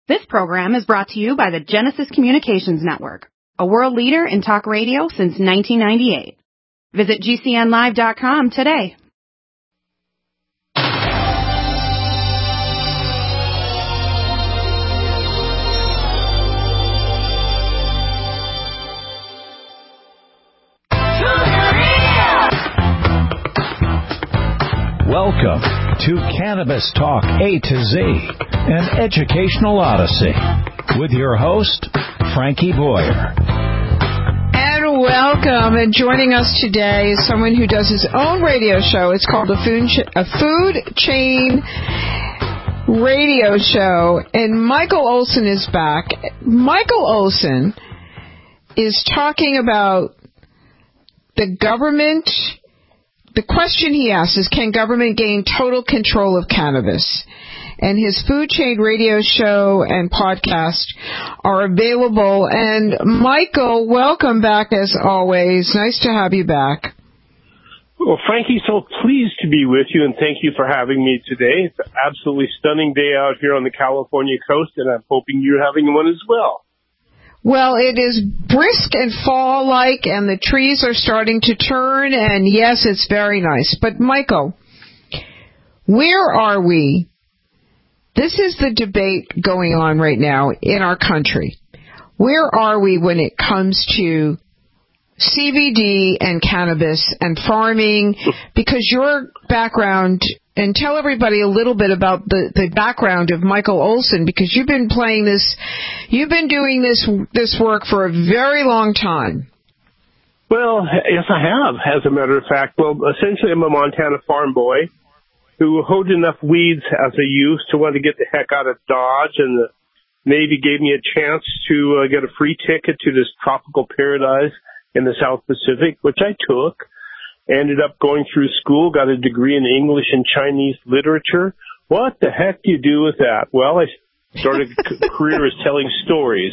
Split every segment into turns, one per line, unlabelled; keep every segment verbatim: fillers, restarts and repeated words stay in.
This program is brought to you by the Genesis Communications Network, a world leader in talk radio since nineteen ninety-eight. Visit G C N live dot com today.
Welcome to Cannabis Talk A to Z, an educational odyssey, with your host, Frankie Boyer.
And welcome, and joining us today is someone who does his own radio show. It's called a food, ch- a food Chain Radio Show, and Michael Olson is back. Michael Olson is talking about the government. The question he asks is, can government gain total control of cannabis? And his Food Chain Radio Show and podcast are available. And Michael, welcome back as always. Nice to have you back.
Well, Frankie, so pleased to be with you, and thank you for having me today. It's an absolutely stunning day out here on the California coast, and I'm hoping you're having one as well.
Well, it is brisk and fall-like, and the trees are starting to turn, and yes, it's very nice. But, Michael, where are we? This is the debate going on right now in our country. Where are we when it comes to C B D and cannabis and farming? Because your background... And tell everybody a little bit about the, the background of Michael Olson, because you've been playing this, you've been doing this this work for a very long time.
Well, yes, I have, as a matter of fact. Well, essentially, I'm a Montana farm boy who hoed enough weeds as a youth to want to get the heck out of Dodge, and the Navy gave me a chance to uh, get a free ticket to this tropical paradise in the South Pacific, which I took. Ended up going through school, got a degree in English and Chinese literature. What the heck do you do with that? Well, I started a career as telling stories.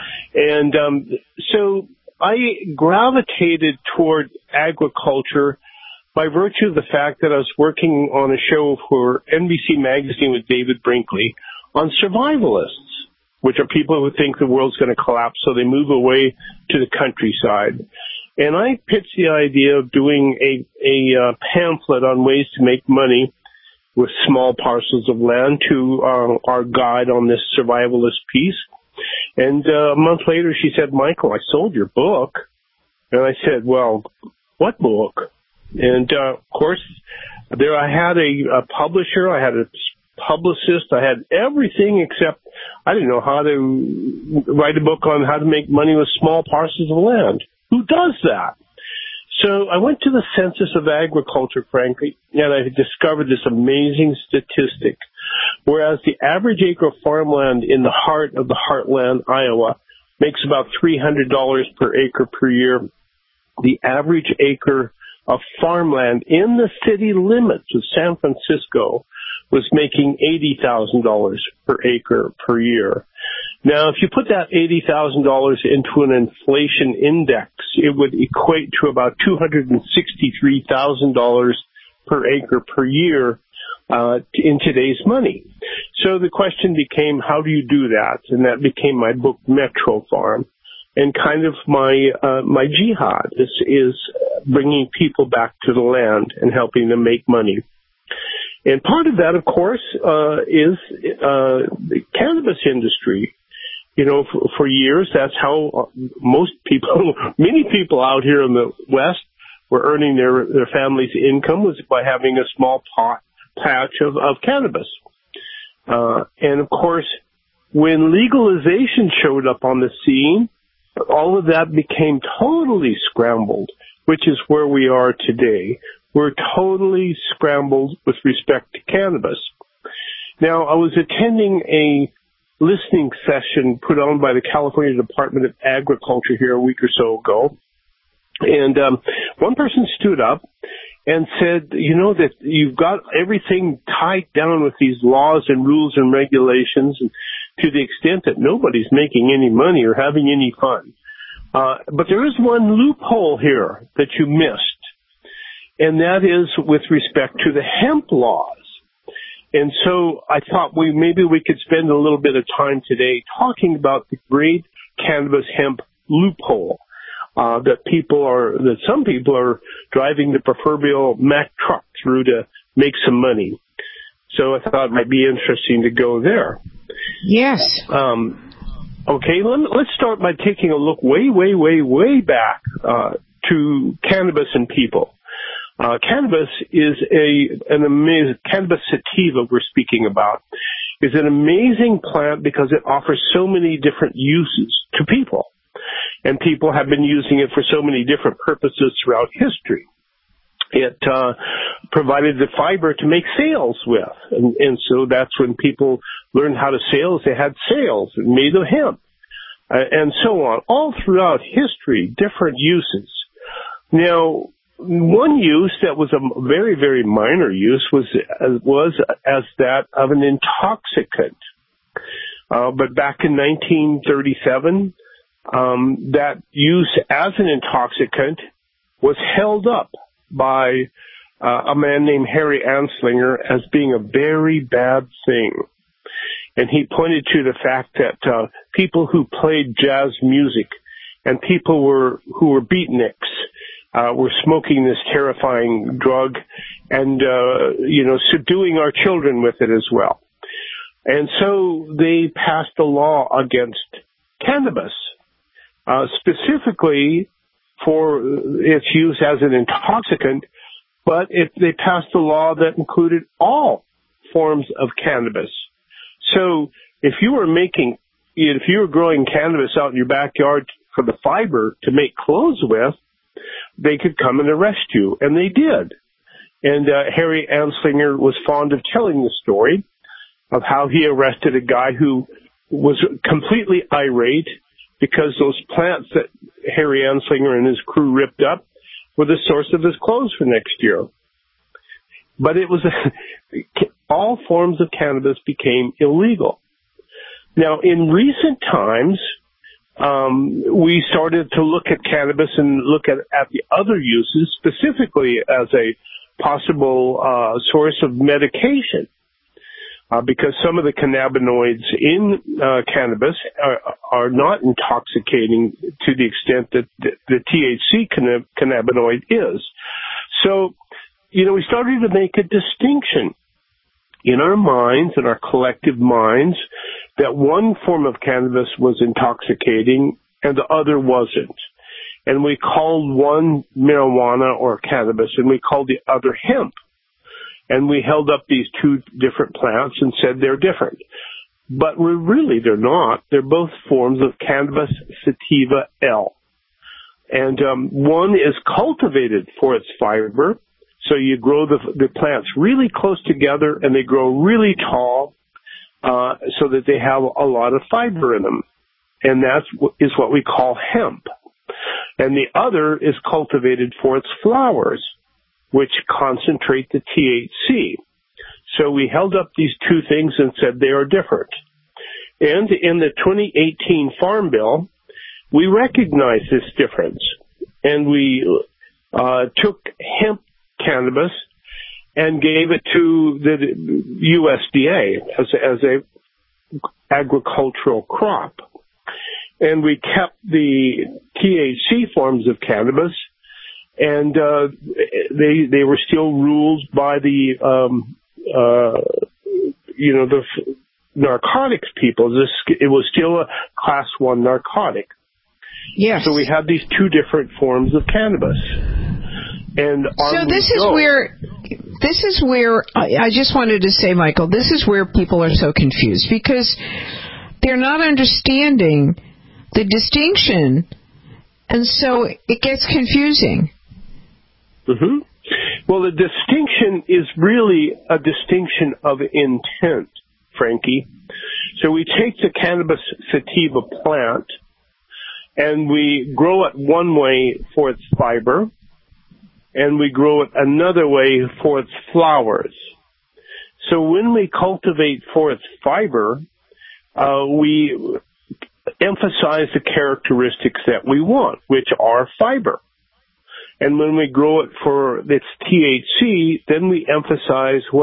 And um, so I gravitated toward agriculture by virtue of the fact that I was working on a show for N B C Magazine with David Brinkley on survivalists, which are people who think the world's going to collapse, so they move away to the countryside. And I pitched the idea of doing a, a uh, pamphlet on ways to make money with small parcels of land to uh, our guide on this survivalist piece. And uh, a month later, she said, Michael, I sold your book. And I said, well, what book? And, uh, of course, there I had a, a publisher, I had a publicist, I had everything except I didn't know how to write a book on how to make money with small parcels of land. Who does that? So I went to the Census of Agriculture, frankly, and I discovered this amazing statistic. Whereas the average acre of farmland in the heart of the heartland, Iowa, makes about three hundred dollars per acre per year, the average acre of farmland in the city limits of San Francisco was making eighty thousand dollars per acre per year. Now, if you put that eighty thousand dollars into an inflation index, it would equate to about two hundred sixty-three thousand dollars per acre per year uh, in today's money. So the question became, how do you do that? And that became my book, Metro Farm. And kind of my uh, my jihad is, is bringing people back to the land and helping them make money. And part of that, of course, uh, is uh, the cannabis industry. You know, for, for years, that's how most people, many people out here in the West were earning their, their family's income, was by having a small pot, patch of, of cannabis. Uh, and of course, when legalization showed up on the scene, all of that became totally scrambled, which is where we are today. We're totally scrambled with respect to cannabis. Now, I was attending a listening session put on by the California Department of Agriculture here a week or so ago. And um, one person stood up and said, you know, that you've got everything tied down with these laws and rules and regulations, and to the extent that nobody's making any money or having any fun. Uh, but there is one loophole here that you missed, and that is with respect to the hemp laws. and so I thought we maybe we could spend a little bit of time today talking about the great cannabis hemp loophole uh, that people are, that some people are driving the proverbial Mack truck through to make some money. So I thought it might be interesting to go there.
Yes.
Um, okay, let, let's start by taking a look way, way, way, way back uh, to cannabis and people. Uh, cannabis is a an amazing, cannabis sativa we're speaking about, is an amazing plant because it offers so many different uses to people. And people have been using it for so many different purposes throughout history. It uh, provided the fiber to make sails with. And, and so that's when people learned how to sail. They had sails made of hemp uh, and so on. All throughout history, different uses. Now, one use that was a very, very minor use was uh, was as that of an intoxicant. Uh, but back in nineteen thirty-seven, um, that use as an intoxicant was held up by uh, a man named Harry Anslinger as being a very bad thing. And he pointed to the fact that uh, people who played jazz music and people were who were beatniks Uh, were smoking this terrifying drug and, uh, you know, subduing our children with it as well. And so they passed a law against cannabis, uh, specifically for its use as an intoxicant, but it, they passed a law that included all forms of cannabis. So if you were making, if you were growing cannabis out in your backyard for the fiber to make clothes with, they could come and arrest you, and they did. And uh, Harry Anslinger was fond of telling the story of how he arrested a guy who was completely irate because those plants that Harry Anslinger and his crew ripped up were the source of his clothes for next year. But it was a, all forms of cannabis became illegal. Now, in recent times, Um, we started to look at cannabis and look at, at the other uses, specifically as a possible uh, source of medication, uh, because some of the cannabinoids in uh, cannabis are, are not intoxicating to the extent that the, the T H C cannabinoid is. So, you know, we started to make a distinction in our minds, in our collective minds, that one form of cannabis was intoxicating and the other wasn't. And we called one marijuana or cannabis and we called the other hemp. And we held up these two different plants and said they're different. But we're really, they're not. They're both forms of cannabis sativa L. And um, one is cultivated for its fiber. So you grow the, the plants really close together and they grow really tall. Uh, so that they have a lot of fiber in them. And that is what we call hemp. And the other is cultivated for its flowers, which concentrate the T H C. So we held up these two things and said they are different. And in the twenty eighteen Farm Bill, we recognized this difference. And we uh, took hemp cannabis and gave it to the U S D A as, as a agricultural crop. And we kept the T H C forms of cannabis, and uh, they they were still ruled by the um, uh, you know the narcotics people. This it was still a class one narcotic.
Yes.
So we had these two different forms of cannabis. And
so this is go. where this is where I, I just wanted to say, Michael, this is where people are so confused because they're not understanding the distinction, and so it gets confusing.
Mm-hmm. Well, the distinction is really a distinction of intent, Frankie. So we take the cannabis sativa plant and we grow it one way for its fiber, and we grow it another way for its flowers. So when we cultivate for its fiber, uh, we emphasize the characteristics that we want, which are fiber. And when we grow it for its T H C, then we emphasize what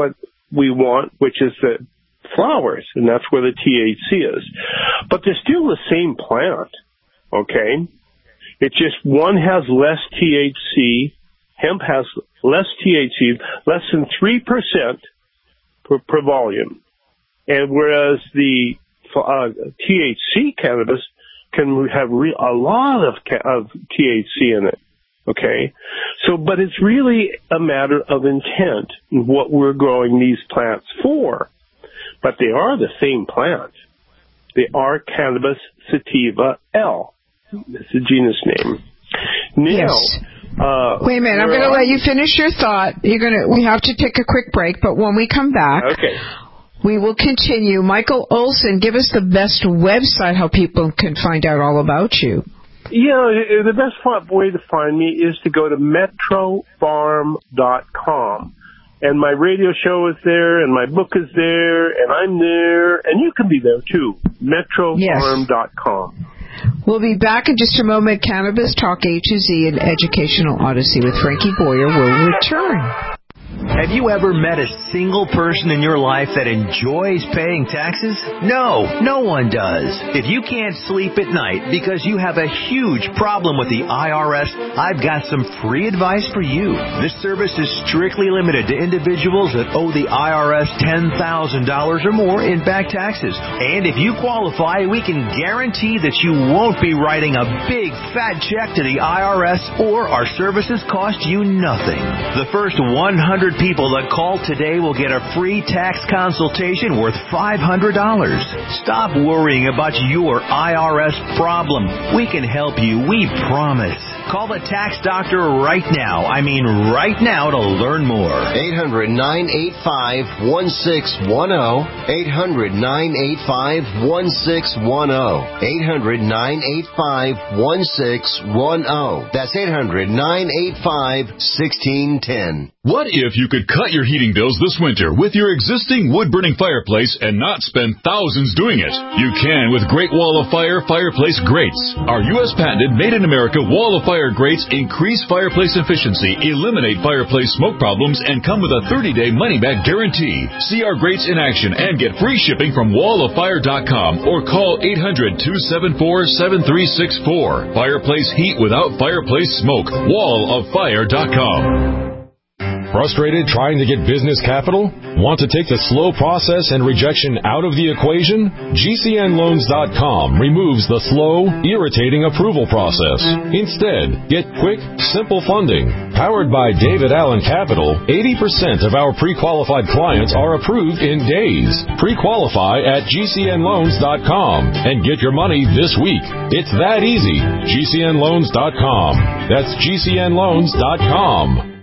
we want, which is the flowers, and that's where the T H C is. But they're still the same plant, okay? It's just one has less T H C, hemp has less T H C, less than three percent per, per volume. And whereas the uh, T H C cannabis can have re- a lot of, ca- of T H C in it, okay? So, but it's really a matter of intent, what we're growing these plants for. But they are the same plant. They are Cannabis sativa L. It's a genus name. Now,
yes.
Uh,
Wait a minute. I'm going to let you finish your thought. You're going to. We have to take a quick break, but when we come back,
okay,
we will continue. Michael Olson, give us the best website how people can find out all about you.
Yeah, the best way to find me is to go to metro farm dot com. And my radio show is there, and my book is there, and I'm there, and you can be there too. metro farm dot com.
Yes. We'll be back in just a moment. Cannabis Talk A to Z and Educational Odyssey with Frankie Boyer will return.
Have you ever met a single person in your life that enjoys paying taxes? No, no one does. If you can't sleep at night because you have a huge problem with the I R S, I've got some free advice for you. This service is strictly limited to individuals that owe the I R S ten thousand dollars or more in back taxes. And if you qualify, we can guarantee that you won't be writing a big fat check to the I R S, or our services cost you nothing. The first one hundred people that call today will get a free tax consultation worth five hundred dollars. Stop worrying about your I R S problem. We can help you, we promise. Call the tax doctor right now. I mean right now to learn more.
eight hundred, nine eight five, one six one zero. eight hundred, nine eight five, one six one zero. eight hundred, nine eight five, one six one zero. That's eight hundred, nine eight five, one six one zero.
What if you could cut your heating bills this winter with your existing wood-burning fireplace and not spend thousands doing it? You can with Great Wall of Fire Fireplace Grates. Our U S patented made-in-America Wall of Fire grates increase fireplace efficiency, eliminate fireplace smoke problems, and come with a thirty-day money-back guarantee. See our grates in action and get free shipping from wall of fire dot com or call eight hundred, two seven four, seven three six four. Fireplace heat without fireplace smoke. wall of fire dot com.
Frustrated trying to get business capital? Want to take the slow process and rejection out of the equation? G C N loans dot com removes the slow, irritating approval process. Instead, get quick, simple funding. Powered by David Allen Capital, eighty percent of our pre-qualified clients are approved in days. Pre-qualify at G C N loans dot com and get your money this week. It's that easy. G C N loans dot com. That's G C N loans dot com.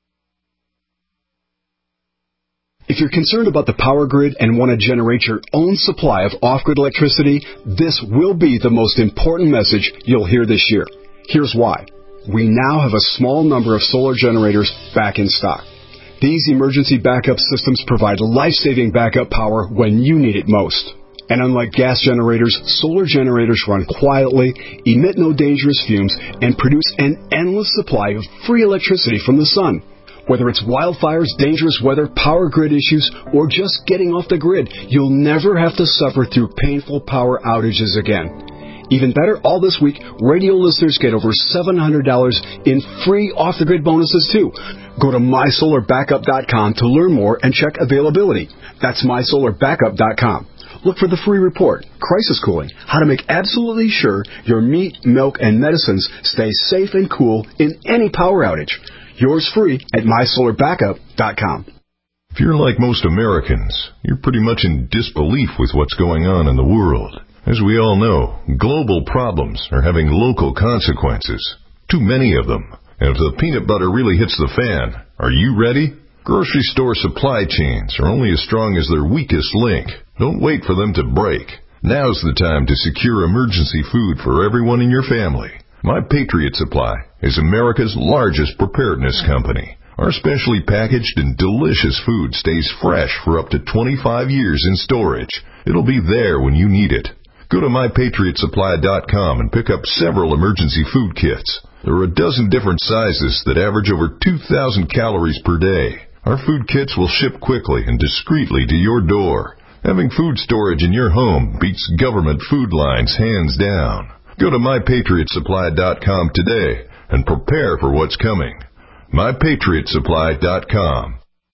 If you're concerned about the power grid and want to generate your own supply of off-grid electricity, this will be the most important message you'll hear this year. Here's why. We now have a small number of solar generators back in stock. These emergency backup systems provide life-saving backup power when you need it most. And unlike gas generators, solar generators run quietly, emit no dangerous fumes, and produce an endless supply of free electricity from the sun. Whether it's wildfires, dangerous weather, power grid issues, or just getting off the grid, you'll never have to suffer through painful power outages again. Even better, all this week, radio listeners get over seven hundred dollars in free off-the-grid bonuses, too. Go to my solar backup dot com to learn more and check availability. That's my solar backup dot com. Look for the free report, Crisis Cooling, how to make absolutely sure your meat, milk, and medicines stay safe and cool in any power outage. Yours free at my solar backup dot com.
If you're like most Americans, you're pretty much in disbelief with what's going on in the world. As we all know, global problems are having local consequences. Too many of them. And if the peanut butter really hits the fan, are you ready? Grocery store supply chains are only as strong as their weakest link. Don't wait for them to break. Now's the time to secure emergency food for everyone in your family. My Patriot Supply is America's largest preparedness company. Our specially packaged and delicious food stays fresh for up to twenty-five years in storage. It'll be there when you need it. Go to my patriot supply dot com and pick up several emergency food kits. There are a dozen different sizes that average over two thousand calories per day. Our food kits will ship quickly and discreetly to your door. Having food storage in your home beats government food lines hands down. Go to my patriot supply dot com today and prepare for what's coming. my patriot supply dot com.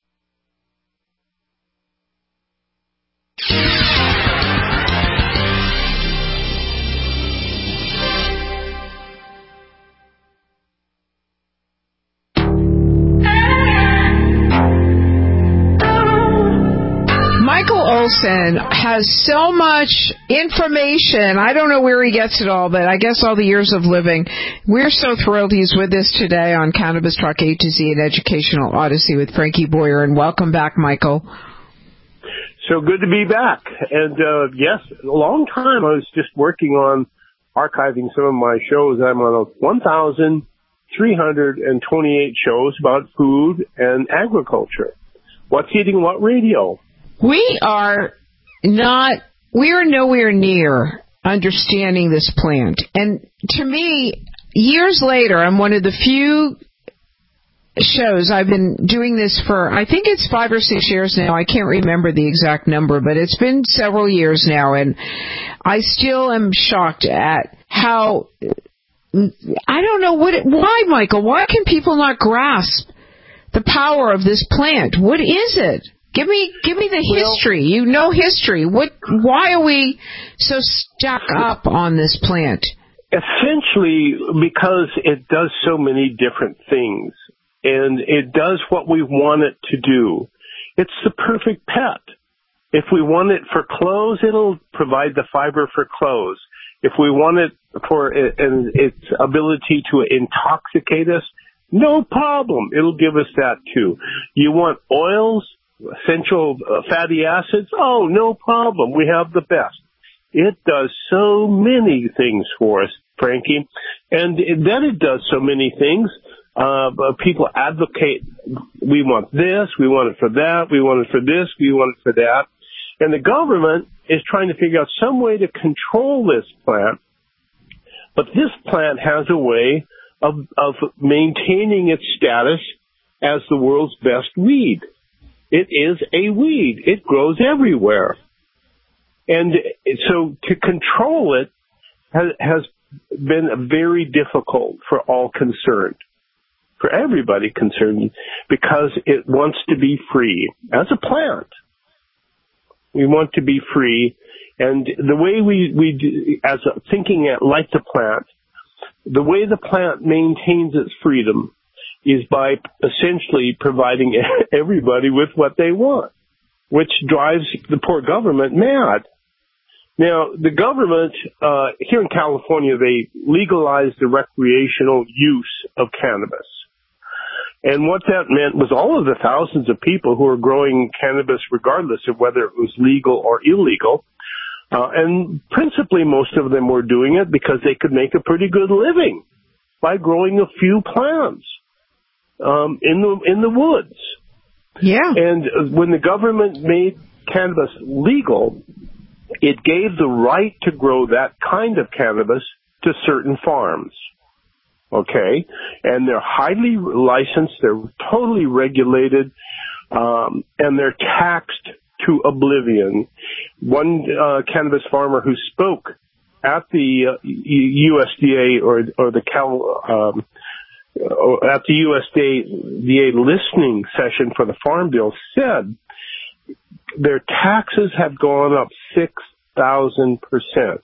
Michael Olson has so much information. I don't know where he gets it all, but I guess all the years of living. We're so thrilled he's with us today on Cannabis Talk A to Z, an educational odyssey with Frankie Boyer. And welcome back, Michael.
So good to be back. And, uh, yes, a long time I was just working on archiving some of my shows. I'm on one thousand three hundred twenty-eight shows about food and agriculture. What's eating what radio?
We are not, we are nowhere near understanding this plant. And to me, years later, I'm one of the few shows, I've been doing this for, I think it's five or six years now. I can't remember the exact number, but it's been several years now. And I still am shocked at how, I don't know what, it, why, Michael, why can people not grasp the power of this plant? What is it? Give me, give me the history. You know history. What? Why are we so stuck up on this plant?
Essentially, because it does so many different things, and it does what we want it to do. It's the perfect pet. If we want it for clothes, it'll provide the fiber for clothes. If we want it for it, and its ability to intoxicate us, no problem. It'll give us that too. You want oils? Essential uh, fatty acids? Oh, no problem. We have the best. It does so many things for us, Frankie. And then it does so many things. Uh, people advocate, we want this, we want it for that, we want it for this, we want it for that. And the government is trying to figure out some way to control this plant. But this plant has a way of, of maintaining its status as the world's best weed. It is a weed. It grows everywhere. And so to control it has, has been very difficult for all concerned, for everybody concerned, because it wants to be free. As a plant, we want to be free. And the way we, we do, as a, thinking at, like the plant, the way the plant maintains its freedom is by essentially providing everybody with what they want, which drives the poor government mad. Now, the government, uh, here in California, they legalized the recreational use of cannabis. And what that meant was all of the thousands of people who were growing cannabis, regardless of whether it was legal or illegal, uh, and principally most of them were doing it because they could make a pretty good living by growing a few plants. Um, in the in the woods.
Yeah.
And when the government made cannabis legal, it gave the right to grow that kind of cannabis to certain farms. Okay? And they're highly licensed, they're totally regulated, um, and they're taxed to oblivion. One uh, cannabis farmer who spoke at the uh, U S D A or or the Cal um, at the U S D A listening session for the Farm Bill said their taxes have gone up six thousand percent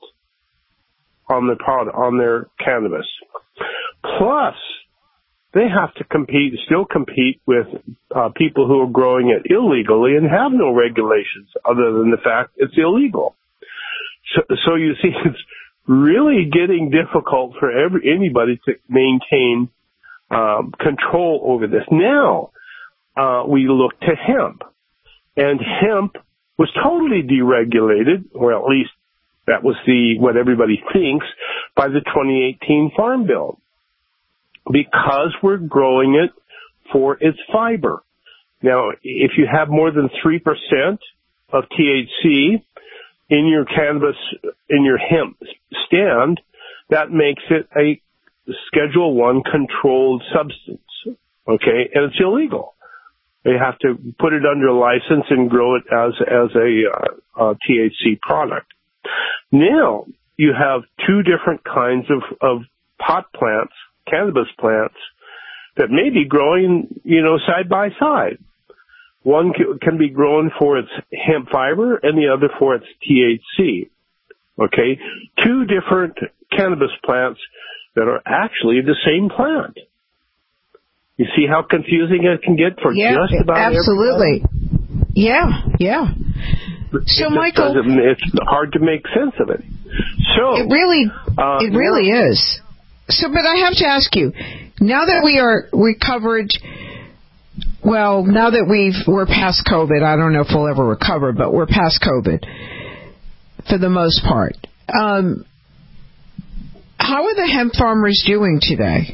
on their product, on their cannabis. Plus, they have to compete, still compete with uh, people who are growing it illegally and have no regulations other than the fact it's illegal. So, so you see, it's really getting difficult for every anybody to maintain Um, control over this. Now, uh, we look to hemp. And hemp was totally deregulated, or at least that was the what everybody thinks, by the twenty eighteen Farm Bill. Because we're growing it for its fiber. Now, if you have more than three percent of T H C in your cannabis, in your hemp stand, that makes it a Schedule One controlled substance, okay, and it's illegal. They have to put it under license and grow it as as a, uh, a T H C product. Now you have two different kinds of, of pot plants, cannabis plants, that may be growing, you know, side by side. One can be grown for its hemp fiber and the other for its T H C. Okay? Two different cannabis plants that are actually the same plant. You see how confusing it can get for
yeah,
just about
absolutely.
everybody?
Yeah, yeah. So,
it
Michael,
it's hard to make sense of it. So
it really,
uh,
it really yeah. is. So, but I have to ask you, now that we are recovered, well, now that we've we're past COVID, I don't know if we'll ever recover, but we're past COVID for the most part. Um, how are the hemp farmers doing today?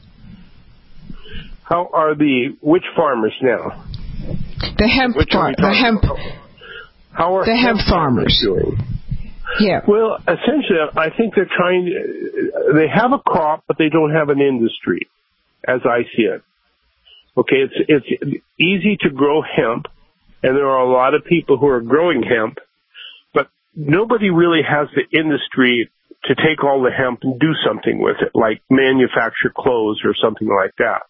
How are the which farmers now?
The hemp, far, the hemp,
how are
the hemp, hemp farmers
doing?
Yeah.
Well, essentially, I think they're trying. They have a crop, but they don't have an industry, as I see it. Okay, it's it's easy to grow hemp, and there are a lot of people who are growing hemp, but nobody really has the industry to take all the hemp and do something with it, like manufacture clothes or something like that.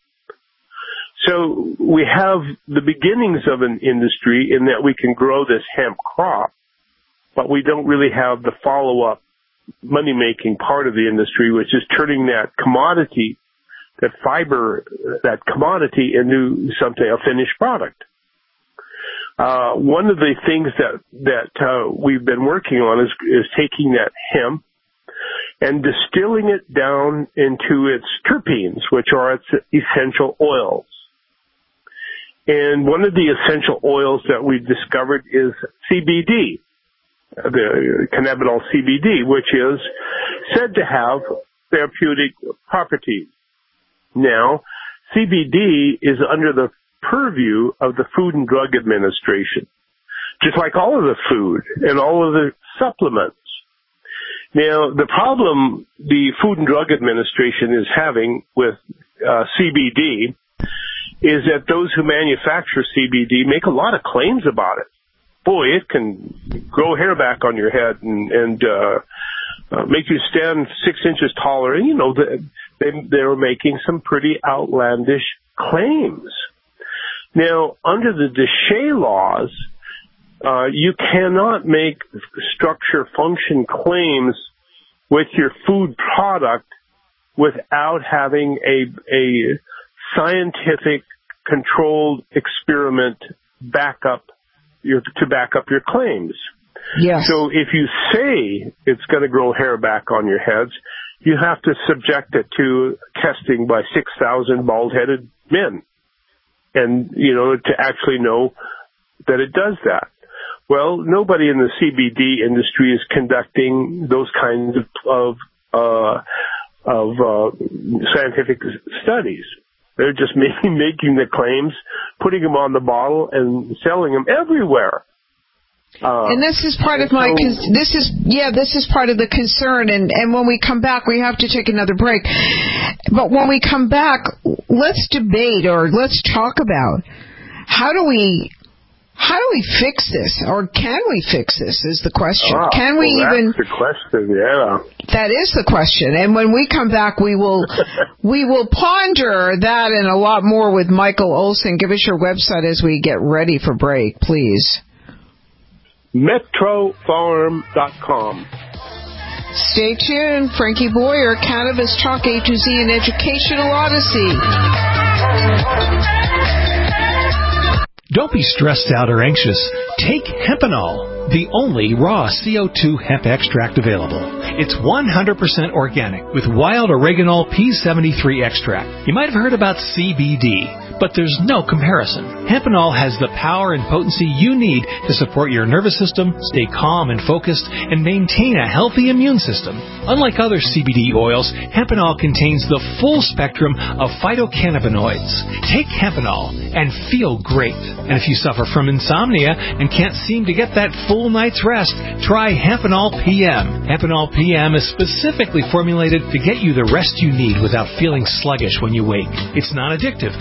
So we have the beginnings of an industry in that we can grow this hemp crop, but we don't really have the follow-up money-making part of the industry, which is turning that commodity, that fiber, that commodity into something, a finished product. Uh, one of the things that, that, uh, we've been working on is, is taking that hemp and distilling it down into its terpenes, which are its essential oils. And one of the essential oils that we've discovered is C B D, the cannabinol C B D, which is said to have therapeutic properties. Now, C B D is under the purview of the Food and Drug Administration, just like all of the food and all of the supplements. Now, the problem the Food and Drug Administration is having with uh, C B D is that those who manufacture C B D make a lot of claims about it. Boy, it can grow hair back on your head and, and uh, uh, make you stand six inches taller. And, you know, they, they're making some pretty outlandish claims. Now, under the DSHEA laws, uh, you cannot make structure function claims with your food product without having a, a scientific controlled experiment back up your, to back up your claims.
Yes.
So if you say it's going to grow hair back on your heads, you have to subject it to testing by six thousand bald-headed men. And, you know, to actually know that it does that. Well, nobody in the C B D industry is conducting those kinds of, of, uh, of, uh, scientific studies. They're just making, making the claims, putting them on the bottle, and selling them everywhere. Uh,
and this is part of my,
so,
this is, yeah, this is part of the concern. And, and when we come back, we have to take another break. But when we come back, let's debate or let's talk about how do we, how do we fix this, or can we fix this? Is the question.
Ah,
can we
well,
even?
That's the question. Yeah.
That is the question. And when we come back, we will we will ponder that and a lot more with Michael Olson. Give us your website as we get ready for break, please.
metro farm dot com.
Stay tuned. Frankie Boyer, Cannabis Talk A to Z, and Educational Odyssey.
Don't be stressed out or anxious. Take Hempanol, the only raw C O two hemp extract available. It's one hundred percent organic with wild oreganol P seventy-three extract. You might have heard about C B D, but there's no comparison. Hempanol has the power and potency you need to support your nervous system, stay calm and focused, and maintain a healthy immune system. Unlike other C B D oils, Hempanol contains the full spectrum of phytocannabinoids. Take Hempanol and feel great. And if you suffer from insomnia and can't seem to get that full night's rest, try Hempanol P M. Hempanol P M is specifically formulated to get you the rest you need without feeling sluggish when you wake. It's non-addictive, completely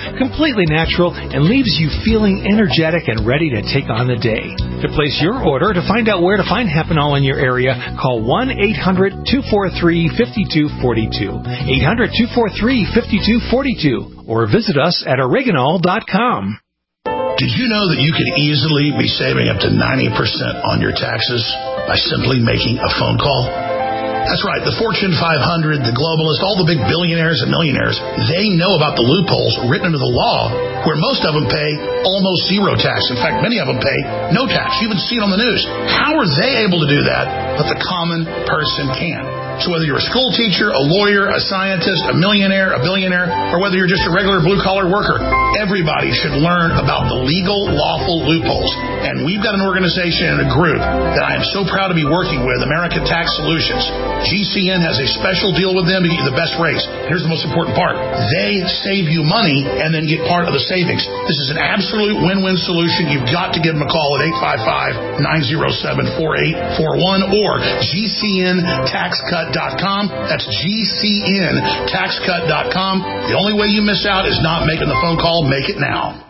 completely natural, and leaves you feeling energetic and ready to take on the day. To place your order, to find out where to find Hempanol in your area, call one eight hundred two four three five two four two, eight hundred two four three five two four two, or visit us at oreganol dot com.
Did you know that you could easily be saving up to ninety percent on your taxes by simply making a phone call? That's right. The Fortune five hundred, the globalists, all the big billionaires and millionaires, they know about the loopholes written into the law where most of them pay almost zero tax. In fact, many of them pay no tax. You even see it on the news. How are they able to do that, but the common person can? So whether you're a school teacher, a lawyer, a scientist, a millionaire, a billionaire, or whether you're just a regular blue-collar worker, everybody should learn about the legal, lawful loopholes. And we've got an organization and a group that I am so proud to be working with, American Tax Solutions. G C N has a special deal with them to get you the best rates. Here's the most important part. They save you money and then get part of the savings. This is an absolute win-win solution. You've got to give them a call at eight five five, nine oh seven, four eight four one or G C N tax cut dot com. That's G C N tax cut dot com. The only way you miss out is not making the phone call. Make it now.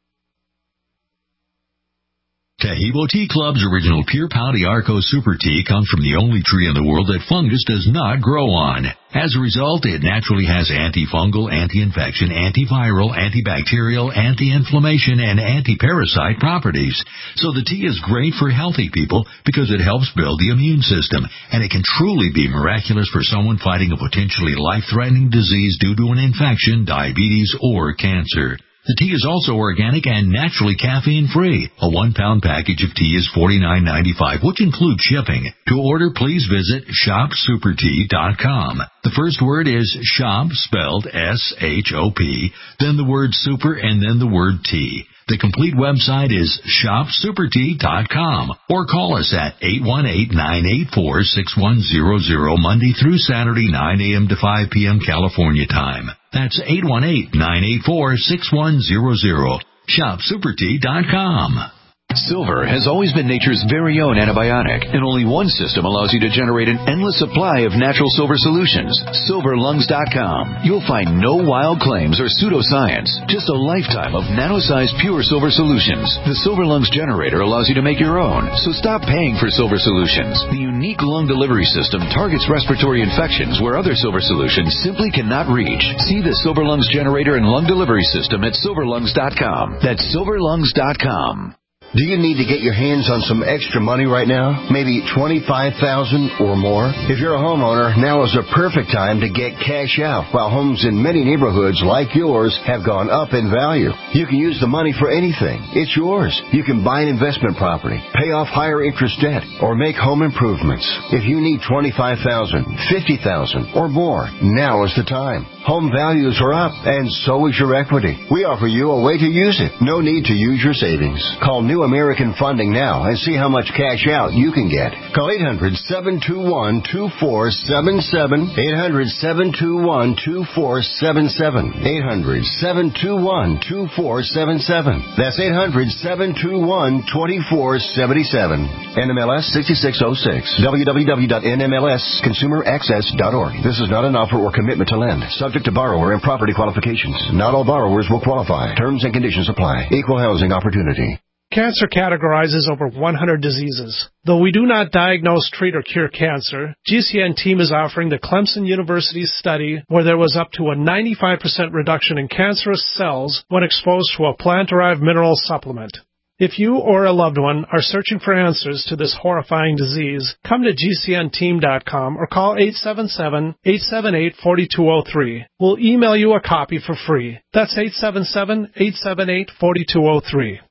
Taheebo Tea Club's original Pure Pau d'Arco Super Tea comes from the only tree in the world that fungus does not grow on. As a result, it naturally has antifungal, anti-infection, antiviral, antibacterial, anti-inflammation, and anti-parasite properties. So the tea is great for healthy people because it helps build the immune system, and it can truly be miraculous for someone fighting a potentially life-threatening disease due to an infection, diabetes, or cancer. The tea is also organic and naturally caffeine-free. A one-pound package of tea is forty-nine ninety-five, which includes shipping. To order, please visit shop super tea dot com. The first word is shop, spelled S H O P, then the word super, and then the word tea. The complete website is shop super tea dot com, or call us at eight one eight, nine eight four, six one zero zero Monday through Saturday, nine a.m. to five p.m. California time. That's eight one eight, nine eight four, six one zero zero. shop super tea dot com.
Silver has always been nature's very own antibiotic, and only one system allows you to generate an endless supply of natural silver solutions. silver lungs dot com. You'll find no wild claims or pseudoscience, just a lifetime of nano-sized pure silver solutions. The Silver Lungs generator allows you to make your own, so stop paying for silver solutions. The unique lung delivery system targets respiratory infections where other silver solutions simply cannot reach. See the Silver Lungs generator and lung delivery system at silver lungs dot com. That's silver lungs dot com.
Do you need to get your hands on some extra money right now? Maybe twenty-five thousand dollars or more? If you're a homeowner, now is the perfect time to get cash out. While homes in many neighborhoods like yours have gone up in value, you can use the money for anything. It's yours. You can buy an investment property, pay off higher interest debt, or make home improvements. If you need twenty-five thousand dollars, fifty thousand dollars, or more, now is the time. Home values are up, and so is your equity. We offer you a way to use it. No need to use your savings. Call New American Funding now and see how much cash out you can get. Call eight hundred, seven two one, two four seven seven, eight hundred, seven two one, two four seven seven, eight hundred, seven two one, two four seven seven. That's eight hundred, seven two one, two four seven seven. N M L S sixty-six oh six. w w w dot n m l s consumer access dot org. This is not an offer or commitment to lend. Subject to borrower and property qualifications. Not all borrowers will qualify. Terms and conditions apply. Equal housing opportunity.
Cancer categorizes over one hundred diseases. Though we do not diagnose, treat, or cure cancer, G C N team is offering the Clemson University study where there was up to a ninety-five percent reduction in cancerous cells when exposed to a plant-derived mineral supplement. If you or a loved one are searching for answers to this horrifying disease, come to G C N team dot com or call eight seven seven, eight seven eight, four two zero three. We'll email you a copy for free. That's eight seven seven, eight seven eight, four two zero three.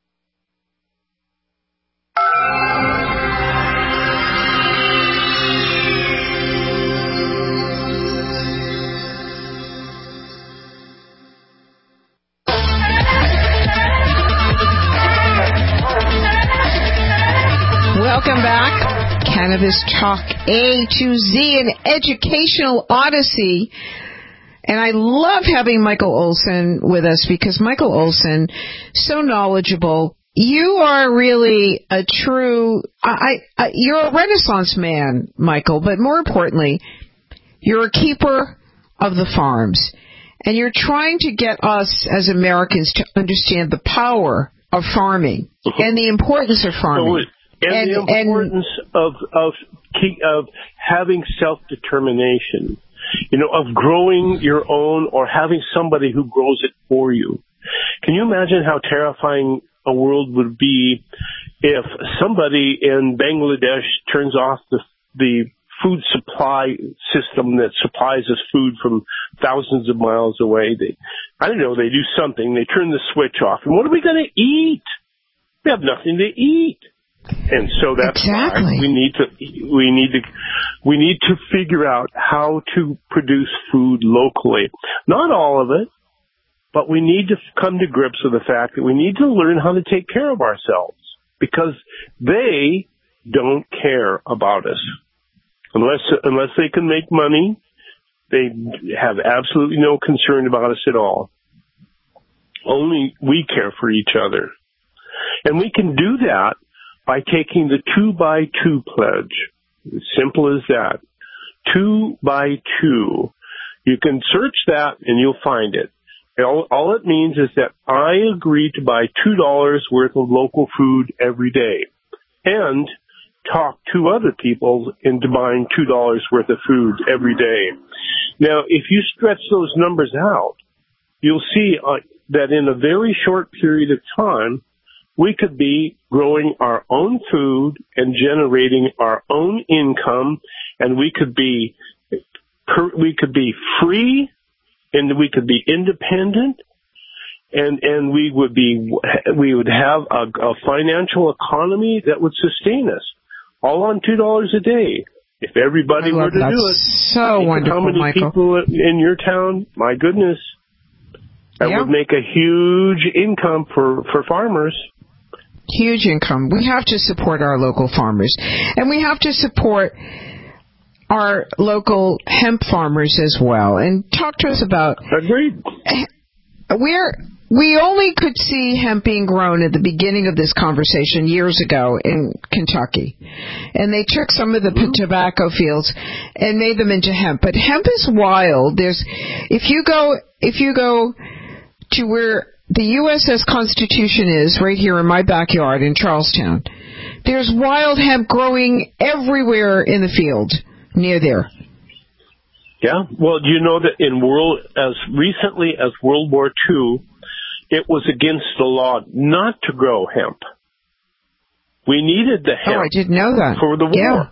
Welcome back. Cannabis Talk A to Z, an educational odyssey. And I love having Michael Olson with us because Michael Olson, so knowledgeable. You are really a true, I, I, you're a Renaissance man, Michael, but more importantly, you're a keeper of the farms. And you're trying to get us as Americans to understand the power of farming and the importance of farming.
So, and, and the importance and, of, of, of having self-determination, you know, of growing your own or having somebody who grows it for you. Can you imagine how terrifying a world would be if somebody in Bangladesh turns off the, the food supply system that supplies us food from thousands of miles away? They, I don't know, they do something, they turn the switch off, and what are we going to eat? We have nothing to eat. And so that's
exactly.
why we need to, we need to, we need to figure out how to produce food locally. Not all of it, but we need to come to grips with the fact that we need to learn how to take care of ourselves, because they don't care about us. Unless, unless they can make money, they have absolutely no concern about us at all. Only we care for each other. And we can do that by taking the two by two pledge. As simple as that. Two by two. You can search that and you'll find it. All, all it means is that I agree to buy two dollars worth of local food every day and talk two other people into buying two dollars worth of food every day. Now, if you stretch those numbers out, you'll see uh, that in a very short period of time, we could be growing our own food and generating our own income, and we could be we could be free, and we could be independent, and and we would be we would have a, a financial economy that would sustain us, all on two dollars a day. If everybody were to
that.
do it,
so wonderful,
how many
Michael.
people in your town? My goodness, that
yeah.
would make a huge income for for farmers.
Huge income. We have to support our local farmers, and we have to support our local hemp farmers as well. And talk to us about.
Agreed.
We're we only could see hemp being grown at the beginning of this conversation years ago in Kentucky, and they took some of the mm-hmm. tobacco fields and made them into hemp. But hemp is wild. There's if you go if you go to where the U S S Constitution is, right here in my backyard in Charlestown, there's wild hemp growing everywhere in the field near there.
Yeah, well, do you know that in world as recently as World War Two, it was against the law not to grow hemp. We needed the hemp.
Oh, I didn't know that.
For the war.
Yeah.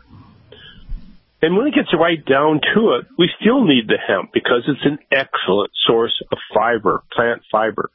And when it gets right down to it, we still need the hemp because it's an excellent source of fiber, plant fiber.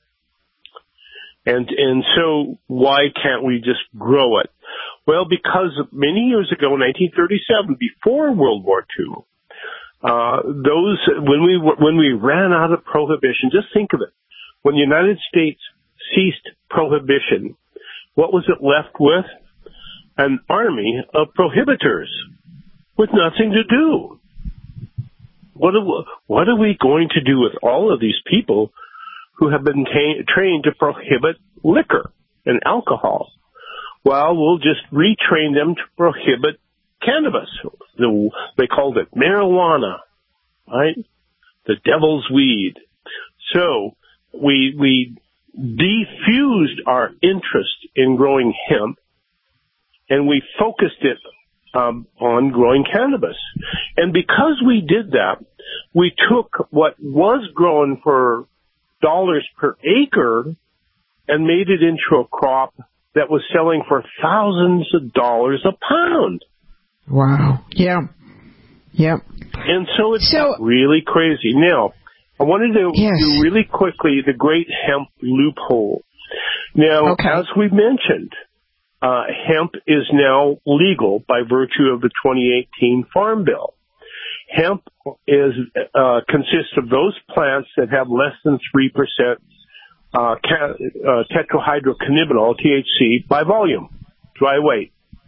And and so why can't we just grow it? Well, because many years ago, in nineteen thirty-seven, before World War Two, uh, those when we when we ran out of prohibition, just think of it. When the United States ceased prohibition, what was it left with? An army of prohibitors with nothing to do. What are, what are we going to do with all of these people who have been ta- trained to prohibit liquor and alcohol? Well, we'll just retrain them to prohibit cannabis. The, they called it marijuana, right? The devil's weed. So we we defused our interest in growing hemp, and we focused it um, on growing cannabis. And because we did that, we took what was grown for dollars per acre and made it into a crop that was selling for thousands of dollars a pound.
Wow. Yeah. Yep.
And so it's
so,
really crazy. Now, I wanted to
yes.
do really quickly the great hemp loophole. Now,
okay.
as we mentioned, uh, hemp is now legal by virtue of the twenty eighteen Farm Bill. Hemp is uh, consists of those plants that have less than three percent uh, ca- uh, tetrahydrocannabinol, T H C, by volume, dry weight.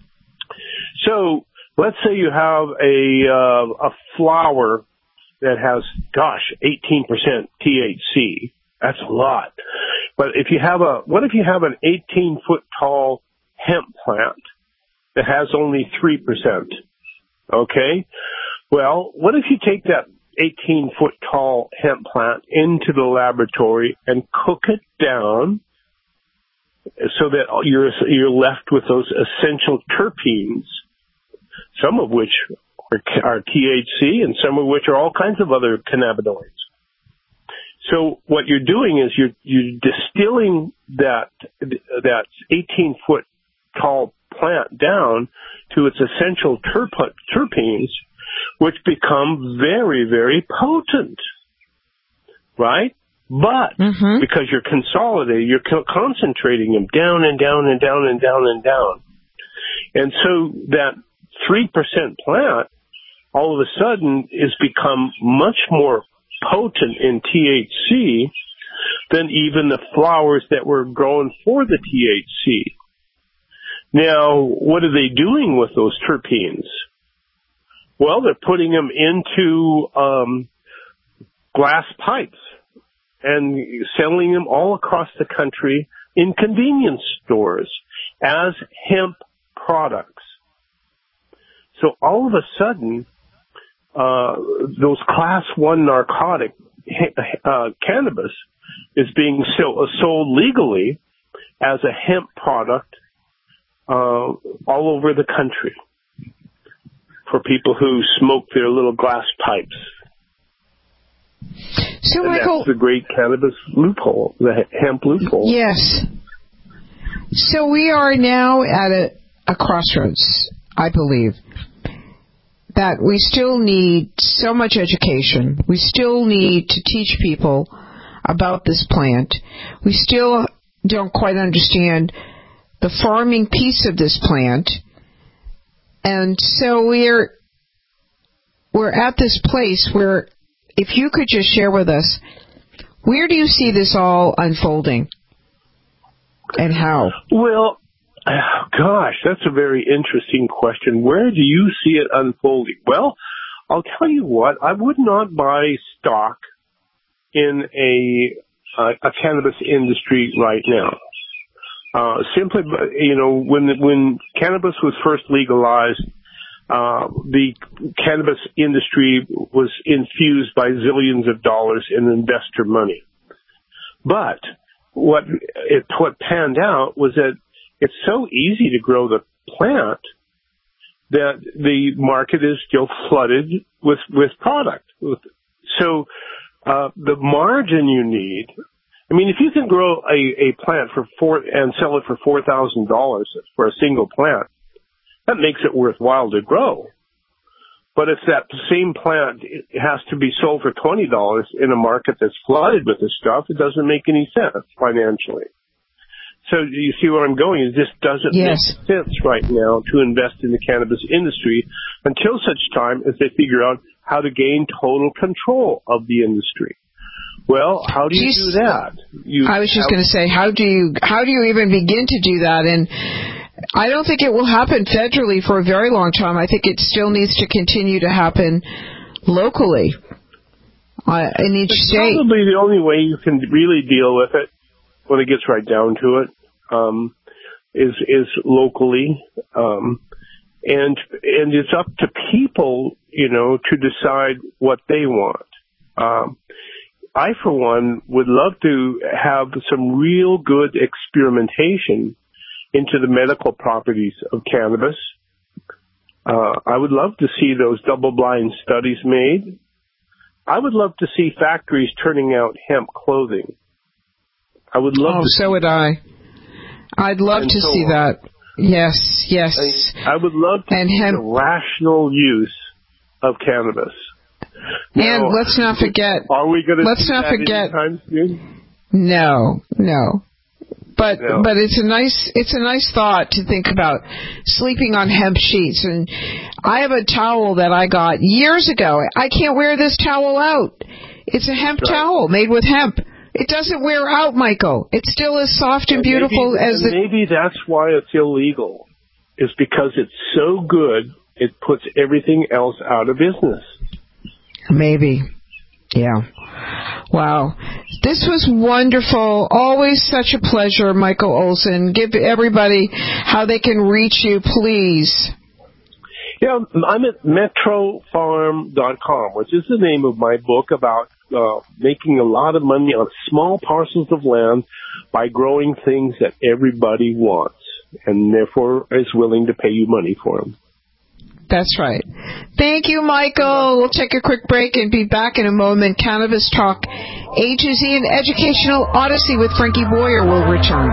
So let's say you have a uh, a flower that has, gosh, eighteen percent T H C. That's a lot. But if you have a, what if you have an eighteen foot tall hemp plant that has only three percent? Okay. Well, what if you take that eighteen-foot tall hemp plant into the laboratory and cook it down so that you're you're left with those essential terpenes, some of which are, are T H C and some of which are all kinds of other cannabinoids. So what you're doing is you're you're distilling that that eighteen-foot tall plant down to its essential terp- terpenes, which become very, very potent, right? But mm-hmm. because you're consolidating, you're co- concentrating them down and down and down and down and down. And so that three percent plant all of a sudden is become much more potent in T H C than even the flowers that were grown for the T H C. Now, what are they doing with those terpenes? Well, they're putting them into um, glass pipes and selling them all across the country in convenience stores as hemp products. So all of a sudden, uh, those class one narcotic uh, cannabis is being so, sold legally as a hemp product uh, all over the country for people who smoke their little glass pipes.
So,
and
Michael,
that's the great cannabis loophole, the hemp loophole.
Yes. So we are now at a, a crossroads, I believe, that we still need so much education. We still need to teach people about this plant. We still don't quite understand the farming piece of this plant. And so we're we're at this place where, if you could just share with us, where do you see this all unfolding and how?
Well, gosh, that's a very interesting question. Where do you see it unfolding? Well, I'll tell you what, I would not buy stock in a uh, a cannabis industry right now. Uh, simply, you know, when when cannabis was first legalized, uh, the cannabis industry was infused by zillions of dollars in investor money. But what it what panned out was that it's so easy to grow the plant that the market is still flooded with with product. So uh, the margin you need. I mean, if you can grow a, a plant for four and sell it for four thousand dollars for a single plant, that makes it worthwhile to grow. But if that same plant has to be sold for twenty dollars in a market that's flooded with this stuff, it doesn't make any sense financially. So you see where I'm going? It just doesn't
yes.
make sense right now to invest in the cannabis industry until such time as they figure out how to gain total control of the industry. Well, how do you Jeez. do that? You
I was just going to say, how do you how do you even begin to do that? And I don't think it will happen federally for a very long time. I think it still needs to continue to happen locally uh, in each
it's
state.
Probably the only way you can really deal with it when it gets right down to it um, is is locally, um, and and it's up to people, you know, to decide what they want. Um, I, for one, would love to have some real good experimentation into the medical properties of cannabis. Uh, I would love to see those double-blind studies made. I would love to see factories turning out hemp clothing. I would love
oh,
to
so would I. I'd love to
so
see
on.
that. Yes, yes.
I, I would love to
and
see
hemp-
the rational use of cannabis.
And
now,
let's not forget.
Are we going to
let's
see
not
that
forget.
anytime soon?
No, no. But
no.
but it's a nice it's a nice thought to think about sleeping on hemp sheets. And I have a towel that I got years ago. I can't wear this towel out. It's a hemp right. towel made with hemp. It doesn't wear out, Michael. It's still as soft and, and beautiful
maybe,
as
and
the.
Maybe that's why it's illegal. Is because it's so good it puts everything else out of business.
Maybe. Yeah. Wow. This was wonderful. Always such a pleasure, Michael Olson. Give everybody how they can reach you, please.
Yeah, I'm at metro farm dot com, which is the name of my book about uh, making a lot of money on small parcels of land by growing things that everybody wants and therefore is willing to pay you money for them.
That's right. Thank you, Michael. We'll take a quick break and be back in a moment. Cannabis Talk, A to Z, an educational odyssey with Frankie Boyer will return.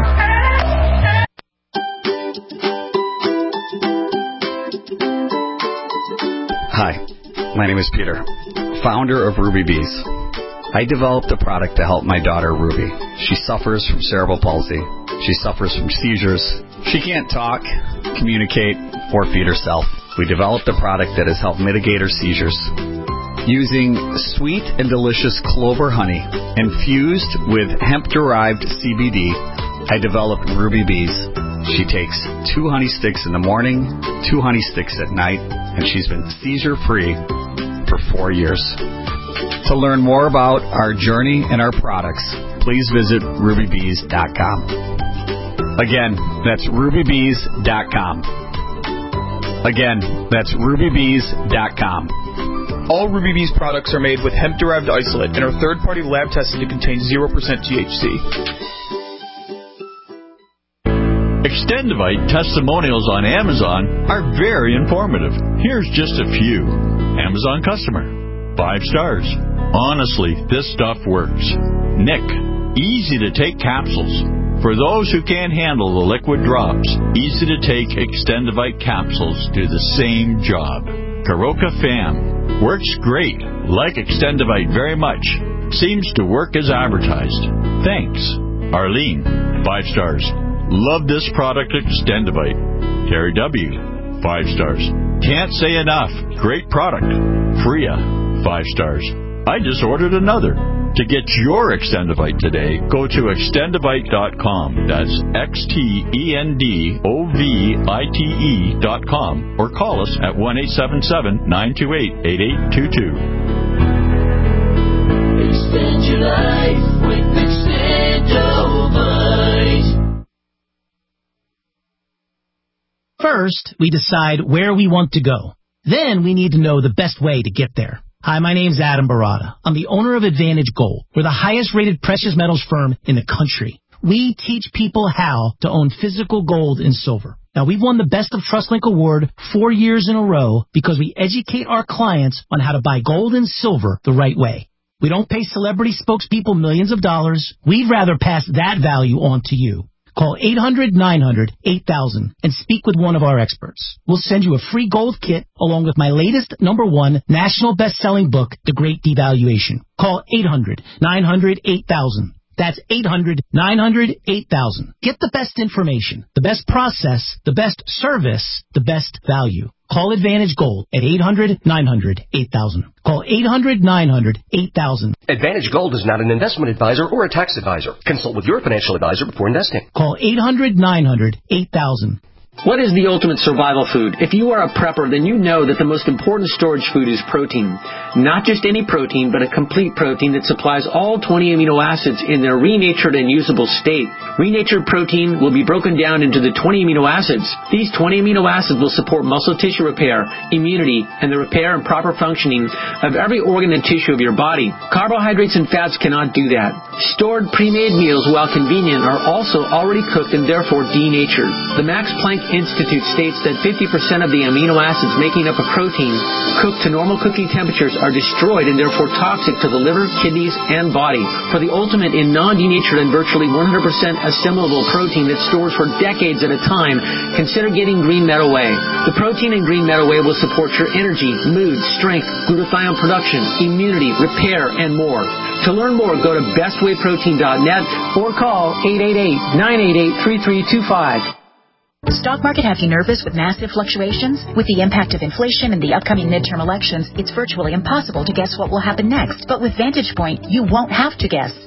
Hi, my name is Peter, founder of Ruby Bees. I developed a product to help my daughter, Ruby. She suffers from cerebral palsy. She suffers from seizures. She can't talk, communicate, or feed herself. We developed a product that has helped mitigate her seizures. Using sweet and delicious clover honey infused with hemp-derived C B D, I developed Ruby Bees. She takes two honey sticks in the morning, two honey sticks at night, and she's been seizure-free for four years. To learn more about our journey and our products, please visit ruby bees dot com. Again, that's ruby bees dot com. Again, that's ruby bees dot com.
All Ruby Bees products are made with hemp-derived isolate and are third-party lab tested to contain zero percent T H C.
Extendivite testimonials on Amazon are very informative. Here's just a few. Amazon customer. Five stars. Honestly, this stuff works. Nick. Easy to take capsules. For those who can't handle the liquid drops, easy to take Extendivite capsules do the same job. Karoka Fam. Works great. Like Extendivite very much. Seems to work as advertised. Thanks. Arlene. Five stars. Love this product Extendivite. Terry W. Five stars. Can't say enough. Great product. Freya. Five stars. I just ordered another. To get your Extendivite today, go to extendivite dot com. That's X T E N D O V I T E dot com. Or call us at one eight seven seven, nine two eight, eight eight two two.
Extend your life with Extendivite.
First, we decide where we want to go. Then we need to know the best way to get there. Hi, my name's Adam Barada. I'm the owner of Advantage Gold. We're the highest-rated precious metals firm in the country. We teach people how to own physical gold and silver. Now, we've won the Best of TrustLink Award four years in a row because we educate our clients on how to buy gold and silver the right way. We don't pay celebrity spokespeople millions of dollars. We'd rather pass that value on to you. Call eight hundred, nine hundred, eight thousand and speak with one of our experts. We'll send you a free gold kit along with my latest number one national best-selling book, The Great Devaluation. Call eight hundred, nine hundred, eight thousand. That's eight hundred, nine hundred, eight thousand. Get the best information, the best process, the best service, the best value. Call Advantage Gold at eight hundred, nine hundred, eight thousand. Call eight hundred, nine hundred, eight thousand.
Advantage Gold is not an investment advisor or a tax advisor. Consult with your financial advisor before investing.
Call eight hundred, nine hundred, eight thousand.
What is the ultimate survival food? If you are a prepper, then you know that the most important storage food is protein. Not just any protein, but a complete protein that supplies all twenty amino acids in their renatured and usable state. Renatured protein will be broken down into the twenty amino acids. These twenty amino acids will support muscle tissue repair, immunity, and the repair and proper functioning of every organ and tissue of your body. Carbohydrates and fats cannot do that. Stored pre-made meals, while convenient, are also already cooked and therefore denatured. The Max Planck Institute states that fifty percent of the amino acids making up a protein cooked to normal cooking temperatures are destroyed and therefore toxic to the liver, kidneys, and body. For the ultimate in non-denatured and virtually one hundred percent assimilable protein that stores for decades at a time, consider getting Green Meadow Whey. The protein in Green Meadow Whey will support your energy, mood, strength, glutathione production, immunity, repair, and more. To learn more, go to best way protein dot net or call eight eight eight, nine eight eight, three three two five.
The stock market have you nervous with massive fluctuations? With the impact of inflation and the upcoming midterm elections, it's virtually impossible to guess what will happen next. But with Vantage Point, you won't have to guess.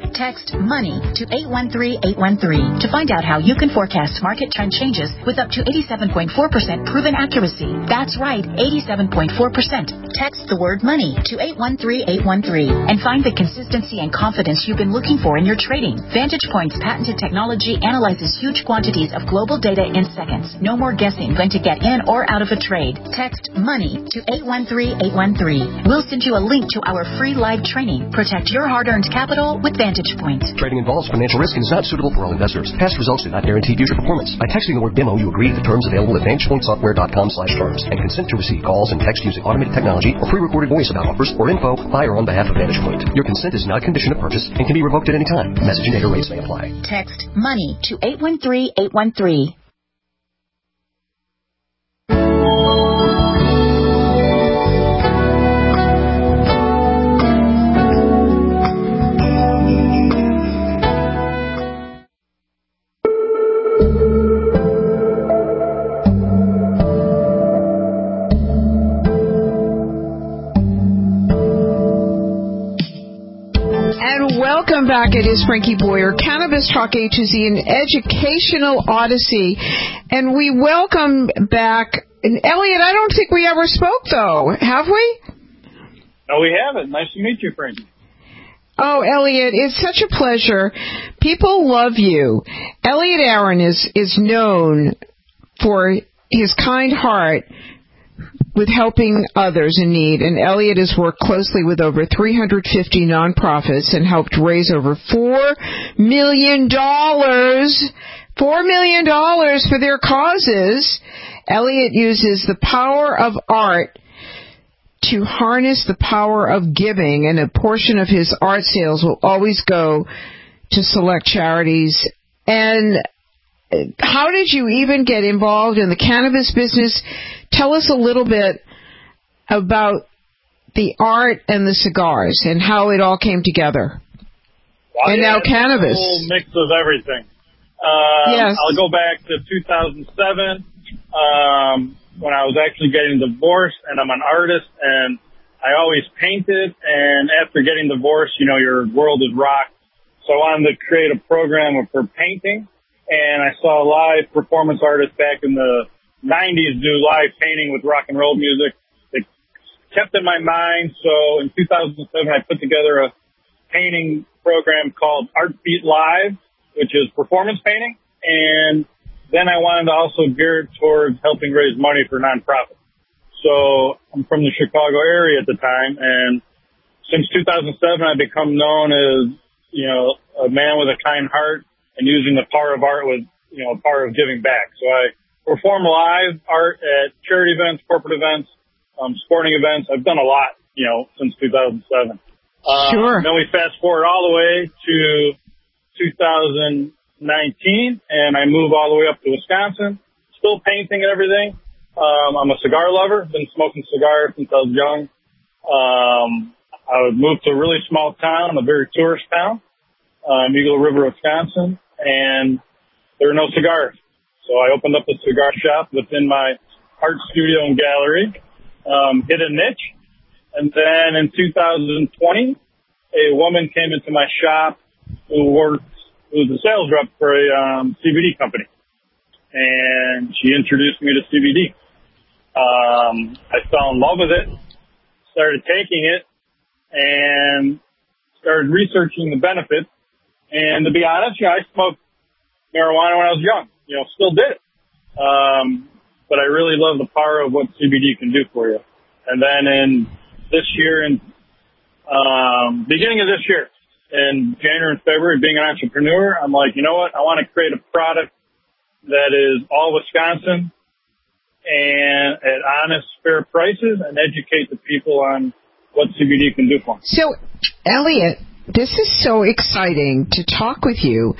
Text MONEY to eight one three eight one three to find out how you can forecast market trend changes with up to eighty-seven point four percent proven accuracy. That's right, eighty-seven point four percent. Text the word MONEY to eight one three eight one three and find the consistency and confidence you've been looking for in your trading. Vantage Point's patented technology analyzes huge quantities of global data in seconds. No more guessing when to get in or out of a trade. Text MONEY to eight one three eight one three. We'll send you a link to our free live training. Protect your hard-earned capital with Vantage Point.
Trading involves financial risk and is not suitable for all investors. Past results do not guarantee future performance. By texting the word demo, you agree to the terms available at vantage point software dot com slash terms and consent to receive calls and text using automated technology or pre-recorded voice about offers or info by or on behalf of Vantage Point. Your consent is not a condition of purchase and can be revoked at any time. Message and data rates may apply.
Text MONEY to eight one three eight one three.
Welcome back. It is Frankie Boyer, Cannabis Talk A to Z, an educational odyssey. And we welcome back, and Elliot, I don't think we ever spoke, though. Have we?
No, we haven't. Nice to meet you, Frankie.
Oh, Elliot, it's such a pleasure. People love you. Elliot Aaron is, is known for his kind heart with helping others in need, and Elliot has worked closely with over three hundred fifty nonprofits and helped raise over four million dollars, four million dollars for their causes. Elliot uses the power of art to harness the power of giving, and a portion of his art sales will always go to select charities. And how did you even get involved in the cannabis business? Tell us a little bit about the art and the cigars and how it all came together.
Well,
and
yeah,
now cannabis.
A whole mix of everything. Um,
yes.
I'll go back to two thousand seven um, when I was actually getting divorced, and I'm an artist, and I always painted, and after getting divorced, you know, your world is rocked. So I wanted to create a program for painting, and I saw a live performance artist back in the nineties do live painting with rock and roll music. It kept in my mind, so in two thousand seven I put together a painting program called Art Beat Live, which is performance painting, and then I wanted to also gear it towards helping raise money for nonprofits. So I'm from the Chicago area at the time, and since two thousand seven I've become known as, you know, a man with a kind heart and using the power of art with, you know, the power of giving back. So I perform live art at charity events, corporate events, um, sporting events. I've done a lot, you know, since two thousand seven. Uh,
sure.
Then we fast forward all the way to two thousand nineteen, and I move all the way up to Wisconsin, still painting and everything. Um, I'm a cigar lover, been smoking cigars since I was young. Um, I moved to a really small town, a very tourist town, um, Eagle River, Wisconsin, and there are no cigars. So I opened up a cigar shop within my art studio and gallery, um, hit a niche. And then in two thousand twenty, a woman came into my shop who worked, who was a sales rep for a um, C B D company. And she introduced me to C B D. Um, I fell in love with it, started taking it, and started researching the benefits. And to be honest, you know, I smoked marijuana when I was young. You know, still did it. Um, but I really love the power of what C B D can do for you. And then in this year, in um, beginning of this year, in January and February, being an entrepreneur, I'm like, you know what? I want to create a product that is all Wisconsin and at honest, fair prices, and educate the people on what C B D can do for them.
So, Elliot, this is so exciting to talk with you.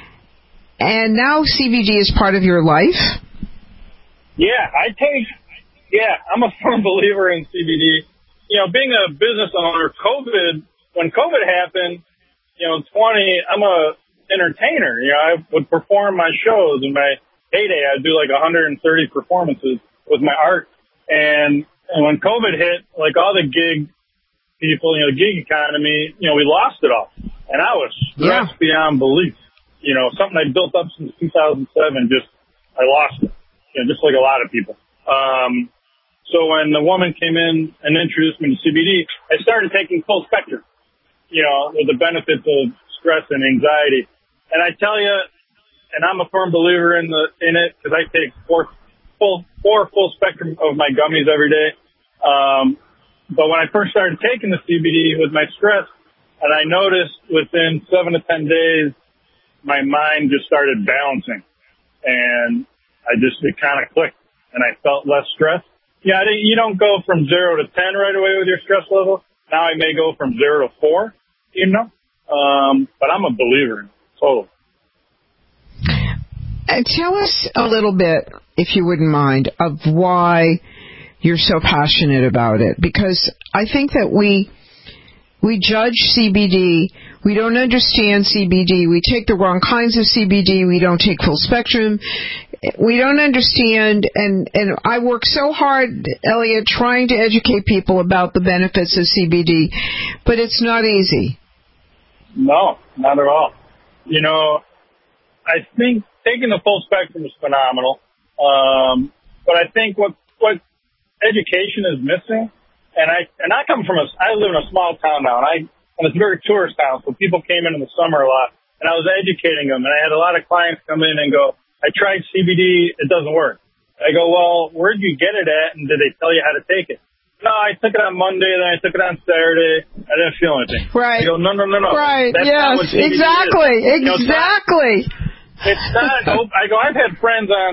And now C B D is part of your life?
Yeah, I take, yeah, I'm a firm believer in C B D. You know, being a business owner, COVID, when COVID happened, you know, twenty, I'm a entertainer. You know, I would perform my shows in my heyday. I'd do like one hundred thirty performances with my art. And, and when COVID hit, like all the gig people, you know, gig economy, you know, we lost it all. and I was stressed yeah. beyond belief. You know, something I built up since two thousand seven, just, I lost it, you know, just like a lot of people. Um, so when the woman came in and introduced me to C B D, I started taking full spectrum, you know, with the benefits of stress and anxiety. And I tell you, and I'm a firm believer in the, in it, because I take four full, four full spectrum of my gummies every day. Um, but when I first started taking the C B D with my stress, and I noticed within seven to ten days, my mind just started balancing, and I just, it kind of clicked, and I felt less stressed. Yeah, you don't go from zero to ten right away with your stress level. Now I may go from zero to four, you know, um, but I'm a believer in it, totally.
And tell us a little bit, if you wouldn't mind, of why you're so passionate about it, because I think that we we judge C B D. We don't understand C B D. We take the wrong kinds of C B D. We don't take full spectrum. We don't understand, and, and I work so hard, Elliot, trying to educate people about the benefits of C B D, but it's not easy.
No, not at all. You know, I think taking the full spectrum is phenomenal, um, but I think what what education is missing, and I and I come from a, I live in a small town now, and I and it's a very tourist town, so people came in in the summer a lot, and I was educating them, and I had a lot of clients come in and go, I tried C B D, it doesn't work. I go, well, where'd you get it at, and did they tell you how to take it? No, I took it on Monday, then I took it on Saturday. I didn't feel anything.
Right.
I go, no, no, no, no.
Right,
That's
yes,
not what C B D
exactly,
is. You know,
exactly.
It's not, I go, I've had friends on,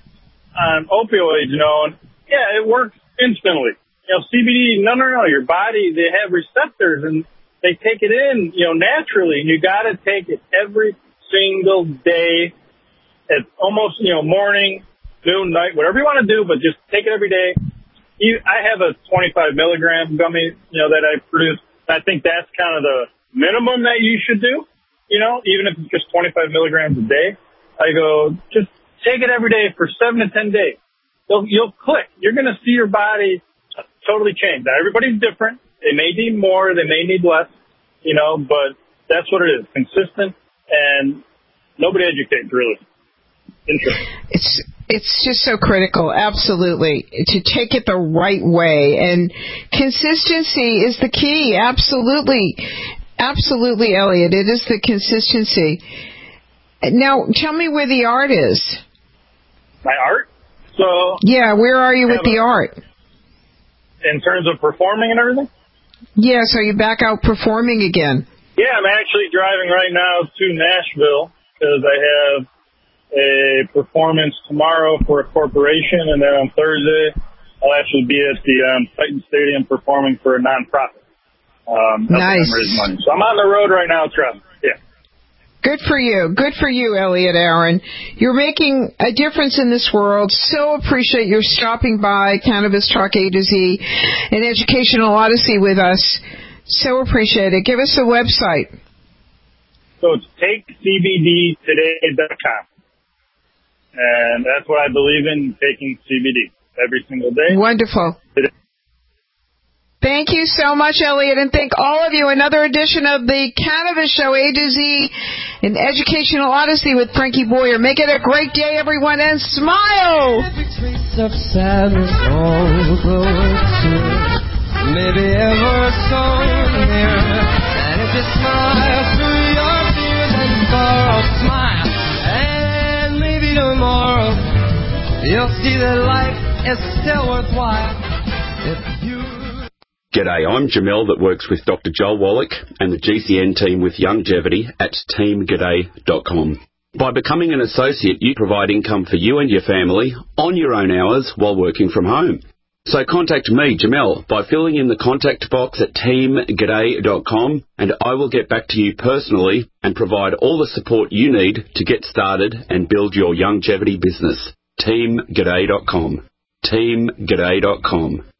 on opioids, you know, and yeah, it works instantly. You know, C B D, no, no, no, your body, they have receptors, and they take it in, you know, naturally, and you got to take it every single day at almost, you know, morning, noon, night, whatever you want to do, but just take it every day. You, I have a twenty-five milligram gummy, you know, that I produce. I think that's kind of the minimum that you should do, you know, even if it's just twenty-five milligrams a day. I go, just take it every day for seven to ten days. You'll, you'll click. You're going to see your body totally change. Now, everybody's different. They may need more, they may need less, you know, but that's what it is. Consistent, and nobody educates, really. Interesting.
It's it's just so critical, absolutely, to take it the right way, and consistency is the key. Absolutely, absolutely, Elliot. It is the consistency. Now, tell me where the art is.
My art? So
yeah, where are you with the art?
In terms of performing and everything?
Yes, are you back out performing again?
Yeah, I'm actually driving right now to Nashville because I have a performance tomorrow for a corporation, and then on Thursday I'll actually be at the um, Titan Stadium performing for a nonprofit. Um,
nice.
Money. So I'm on the road right now traveling. Yeah.
Good for you. Good for you, Elliot Aaron. You're making a difference in this world. So appreciate your stopping by Cannabis Talk A to Z, an educational odyssey with us. So appreciate it. Give us a website.
So it's take C B D today dot com. And that's what I believe in, taking C B D every single day.
Wonderful.
Today.
Thank you so much, Elliot, and thank all of you. Another edition of the Cannabis Show A to Z, an educational odyssey with Frankie Boyer. Make it a great day, everyone, and smile!
Of sadness all maybe ever so near, and if you smile through your tears and sorrow, smile, and maybe tomorrow you'll see that life is still worthwhile if you.
G'day, I'm Jamel that works with Doctor Joel Wallach and the G C N team with Longevity at team g'day dot com. By becoming an associate, you provide income for you and your family on your own hours while working from home. So contact me, Jamel, by filling in the contact box at team g'day dot com, and I will get back to you personally and provide all the support you need to get started and build your longevity business. team g'day dot com. team g'day dot com.